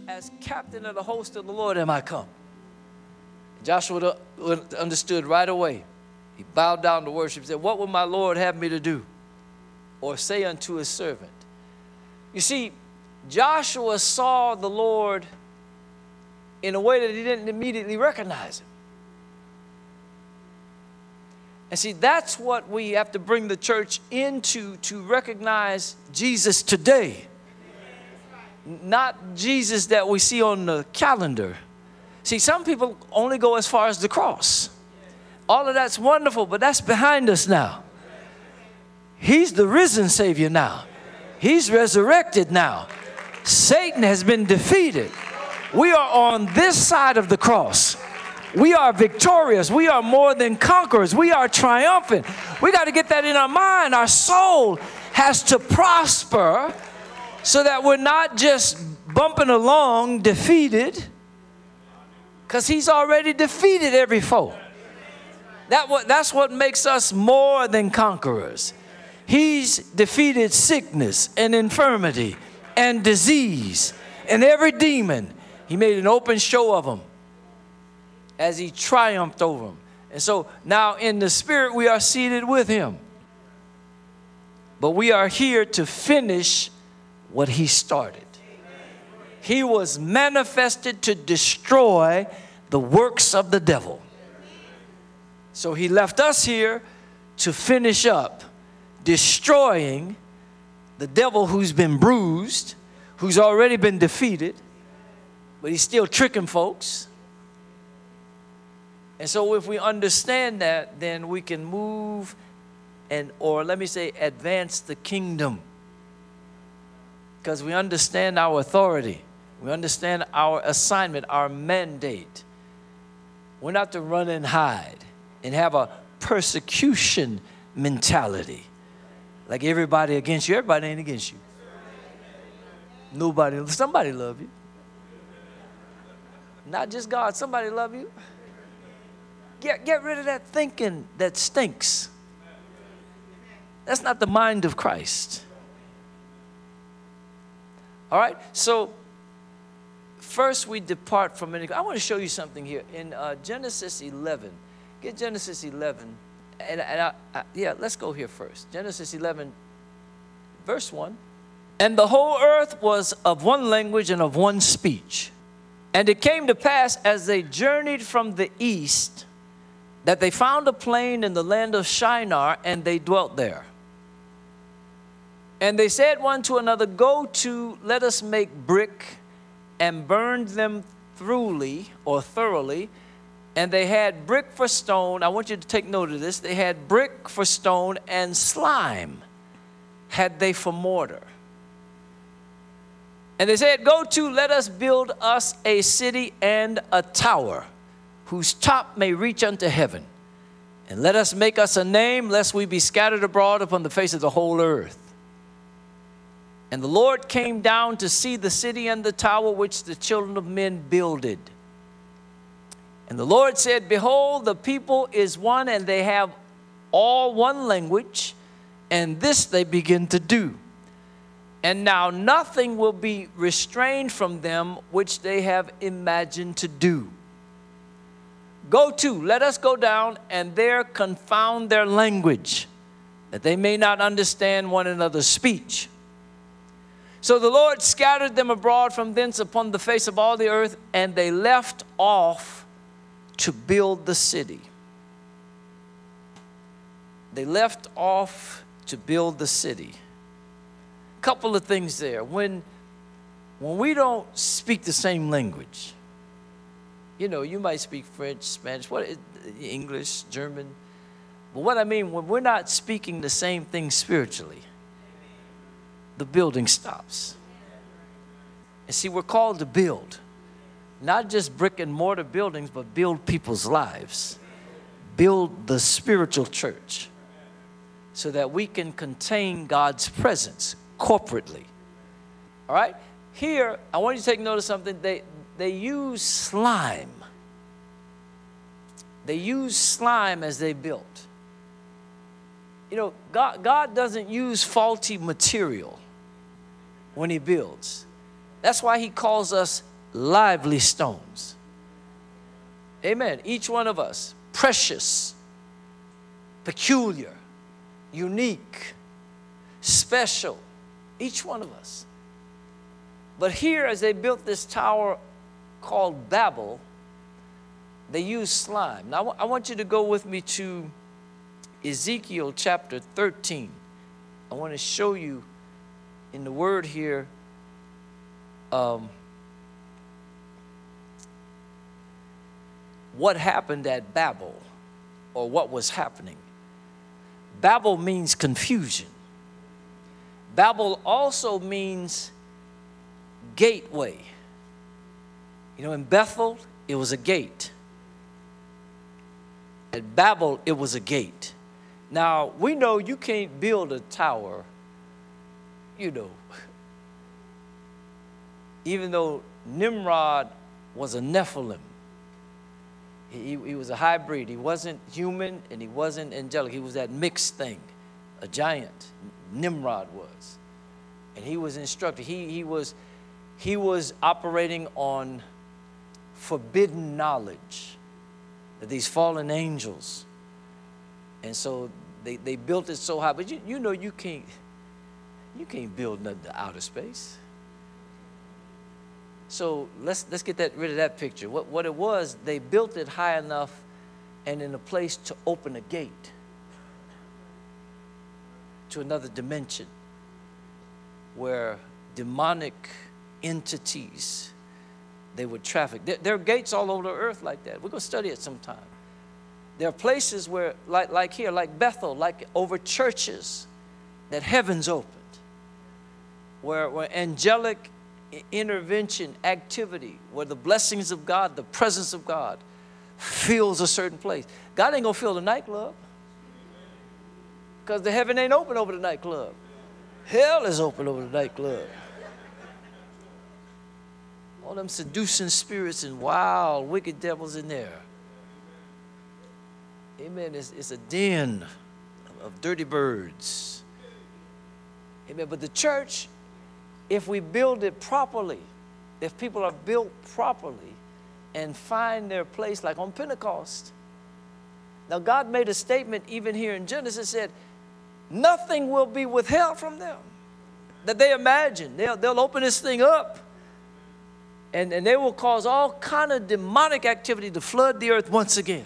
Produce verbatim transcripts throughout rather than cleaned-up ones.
as captain of the host of the Lord am I come. Joshua understood right away. He bowed down to worship. He said, what would my Lord have me to do? Or say unto his servant? You see, Joshua saw the Lord in a way that he didn't immediately recognize him. And see, that's what we have to bring the church into, to recognize Jesus today. Not Jesus that we see on the calendar. See, some people only go as far as the cross. All of that's wonderful, but that's behind us now. He's the risen Savior now. He's resurrected now. Satan has been defeated. We are on this side of the cross. We are victorious. We are more than conquerors. We are triumphant. We got to get that in our mind. Our soul has to prosper so that we're not just bumping along defeated, because he's already defeated every foe. That what, that's what makes us more than conquerors. He's defeated sickness and infirmity and disease and every demon. He made an open show of them as he triumphed over them. And so now in the spirit we are seated with him. But we are here to finish what he started. He was manifested to destroy the works of the devil. So he left us here to finish up destroying the devil who's been bruised, who's already been defeated, but he's still tricking folks. And so if we understand that, then we can move and, or let me say, advance the kingdom. Because we understand our authority. We understand our assignment, our mandate. We're not to run and hide and have a persecution mentality. Like everybody against you. Everybody ain't against you. Nobody, somebody love you. Not just God, somebody love you. Get, get rid of that thinking that stinks. That's not the mind of Christ. All right, so first we depart from it. I want to show you something here in uh, Genesis eleven. Get Genesis eleven, and, and I, I, yeah, let's go here first. Genesis eleven, verse one. And the whole earth was of one language and of one speech. And it came to pass as they journeyed from the east that they found a plain in the land of Shinar, and they dwelt there. And they said one to another, go to, let us make brick, and burned them thoroughly, or thoroughly. And they had brick for stone. I want you to take note of this. They had brick for stone, and slime had they for mortar. And they said, go to, let us build us a city and a tower, whose top may reach unto heaven. And let us make us a name, lest we be scattered abroad upon the face of the whole earth. And the Lord came down to see the city and the tower which the children of men builded. And the Lord said, behold, the people is one, and they have all one language, and this they begin to do. And now nothing will be restrained from them which they have imagined to do. Go to, let us go down, and there confound their language, that they may not understand one another's speech. So the Lord scattered them abroad from thence upon the face of all the earth, and they left off to build the city. They left off to build the city. Couple of things there. When, when we don't speak the same language, you know, you might speak French, Spanish, what, English, German. But what I mean, when we're not speaking the same thing spiritually, the building stops. And see, we're called to build. Not just brick and mortar buildings, but build people's lives. Build the spiritual church so that we can contain God's presence corporately. All right? Here, I want you to take note of something. They, they use slime. They use slime as they built. You know, God, God doesn't use faulty material when he builds. That's why he calls us lively stones. Amen. Each one of us, precious, peculiar, unique, special, each one of us. But here, as they built this tower called Babel, they used slime. Now, I want you to go with me to Ezekiel chapter thirteen. I want to show you in the word here um, what happened at Babel, or what was happening. Babel means confusion. Babel also means gateway. You know, in Bethel, it was a gate. At Babel, it was a gate. Now, we know you can't build a tower, you know, even though Nimrod was a Nephilim. He, he was a hybrid. He wasn't human and he wasn't angelic. He was that mixed thing, a giant. Nimrod was. And he was instructed. He, he, was, he was operating on forbidden knowledge, that these fallen angels. And so they, they built it so high. But you, you know you can't, you can't build nothing to outer space. So let's, let's get that, rid of that picture. What, what it was, they built it high enough and in a place to open a gate to another dimension where demonic entities, they would traffic. There, there are gates all over the earth like that. We're going to study it sometime. There are places where, like, like here, like Bethel, like over churches, that heaven's opened, where, where angelic intervention, activity, where the blessings of God, the presence of God fills a certain place. God ain't going to fill the nightclub because the heaven ain't open over the nightclub. Hell is open over the nightclub. All them seducing spirits and wild, wicked devils in there. Amen. It's, it's a den of dirty birds. Amen. But the church, if we build it properly, if people are built properly and find their place, like on Pentecost. Now, God made a statement even here in Genesis, said, nothing will be withheld from them that they imagine. They'll, they'll open this thing up and, and they will cause all kind of demonic activity to flood the earth once again.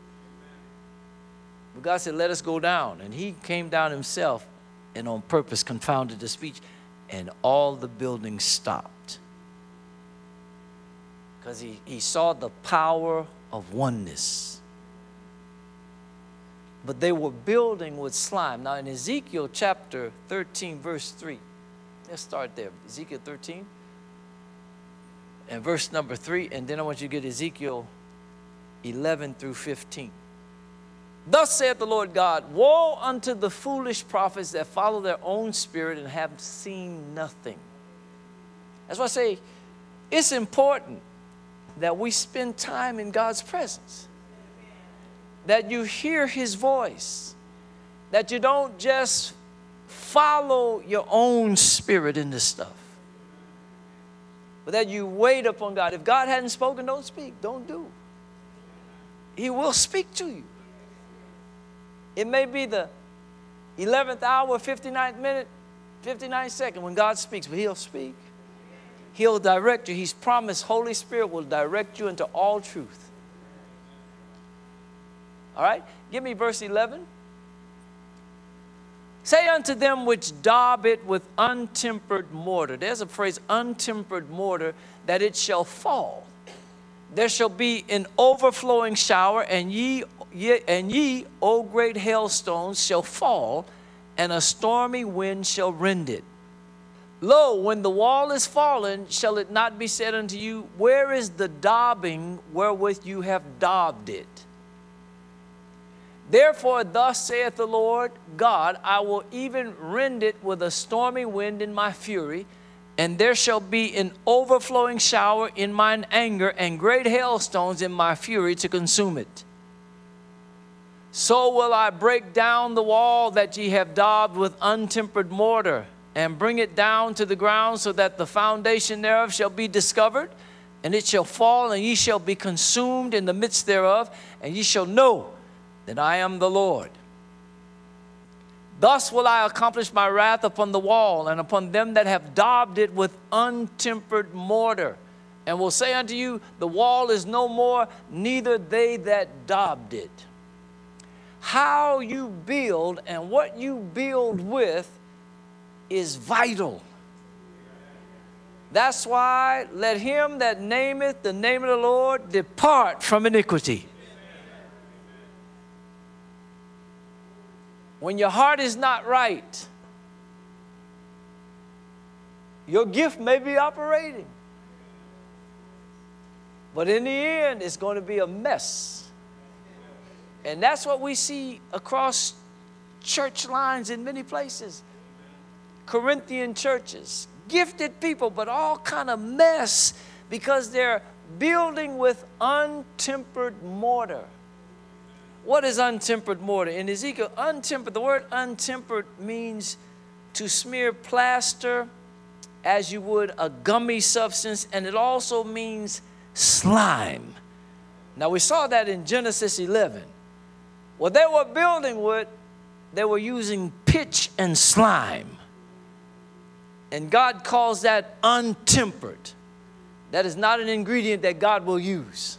But God said, let us go down. And he came down himself and on purpose confounded the speech. And all the buildings stopped. Because he, he saw the power of oneness. But they were building with slime. Now in Ezekiel chapter thirteen, verse three. Let's start there. Ezekiel thirteen. And verse number three. And then I want you to get Ezekiel eleven through fifteen. Thus saith the Lord God, woe unto the foolish prophets that follow their own spirit and have seen nothing. That's why I say it's important that we spend time in God's presence, that you hear his voice, that you don't just follow your own spirit in this stuff, but that you wait upon God. If God hadn't spoken, don't speak, don't do. He will speak to you. It may be the eleventh hour, fifty-ninth minute, fifty-ninth second when God speaks, but he'll speak. He'll direct you. He's promised Holy Spirit will direct you into all truth. All right? Give me verse eleven. Say unto them which daub it with untempered mortar. There's a phrase, untempered mortar, that it shall fall. There shall be an overflowing shower, and ye, ye, and ye, O great hailstones, shall fall, and a stormy wind shall rend it. Lo, when the wall is fallen, shall it not be said unto you, where is the daubing wherewith you have daubed it? Therefore, thus saith the Lord God, I will even rend it with a stormy wind in my fury, and there shall be an overflowing shower in mine anger, and great hailstones in my fury to consume it. So will I break down the wall that ye have daubed with untempered mortar, and bring it down to the ground, so that the foundation thereof shall be discovered, and it shall fall, and ye shall be consumed in the midst thereof, and ye shall know that I am the Lord. Thus will I accomplish my wrath upon the wall, and upon them that have daubed it with untempered mortar. And will say unto you, the wall is no more, neither they that daubed it. How you build and what you build with is vital. That's why let him that nameth the name of the Lord depart from iniquity. When your heart is not right, your gift may be operating. But in the end, it's going to be a mess. And that's what we see across church lines in many places. Corinthian churches, gifted people, but all kind of mess because they're building with untempered mortar. What is untempered mortar? In Ezekiel, untempered, the word untempered means to smear plaster as you would a gummy substance, and it also means slime. Now we saw that in Genesis eleven. What they were building with, they were using pitch and slime. And God calls that untempered. That is not an ingredient that God will use.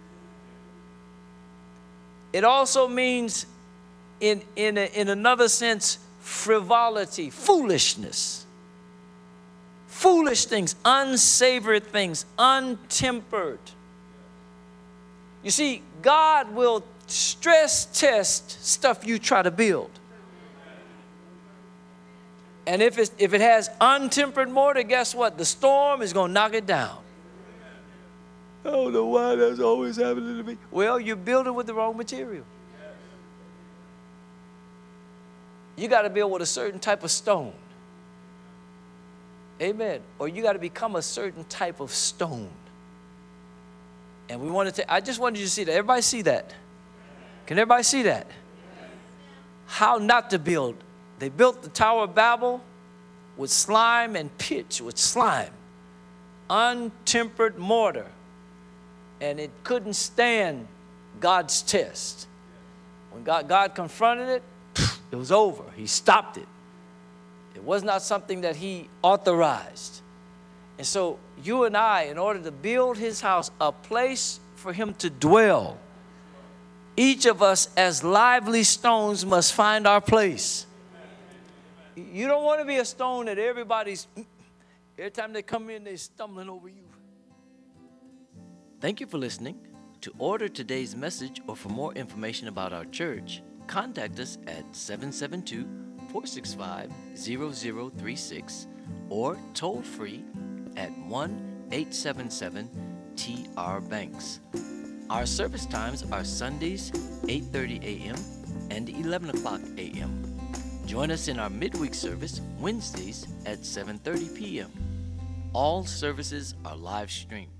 It also means, in, in, a, in another sense, frivolity, foolishness. Foolish things, unsavory things, untempered. You see, God will stress test stuff you try to build. And if, it's, if it has untempered mortar, guess what? The storm is going to knock it down. I don't know why that's always happening to me. Well, you're building with the wrong material. You got to build with a certain type of stone. Amen. Or you got to become a certain type of stone. And we wanted to, I just wanted you to see that. Everybody see that? Can everybody see that? How not to build. They built the Tower of Babel with slime and pitch, with slime. Untempered mortar. And it couldn't stand God's test. When God, God confronted it, it was over. He stopped it. It was not something that he authorized. And so you and I, in order to build his house, a place for him to dwell, each of us as lively stones must find our place. You don't want to be a stone that everybody's, every time they come in, they're stumbling over you. Thank you for listening. To order today's message or for more information about our church, contact us at seven seven two, four six five, zero zero three six or toll free at one eight seven seven T R Banks. Our service times are Sundays eight thirty a m and eleven o'clock a m Join us in our midweek service Wednesdays at seven thirty p m All services are live streamed.